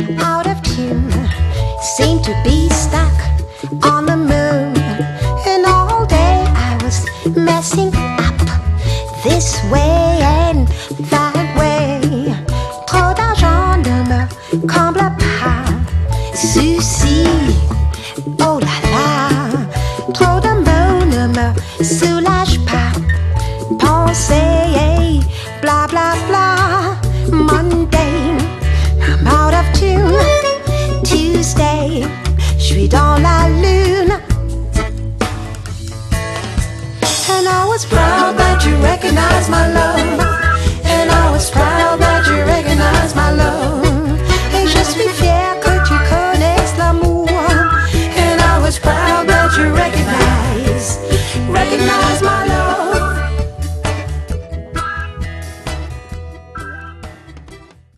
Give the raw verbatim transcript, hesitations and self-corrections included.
out of tune, seemed to be stuck on the moon. And all day I was messing up this way and that way. Trop d'argent ne me comble pas. Souci, oh là là. Trop de mots ne me soulage pas. Pensée, bla bla bla. Monday, I'm out of tune. Tuesday, je suis dans la lune. And I was proud that you recognized my love.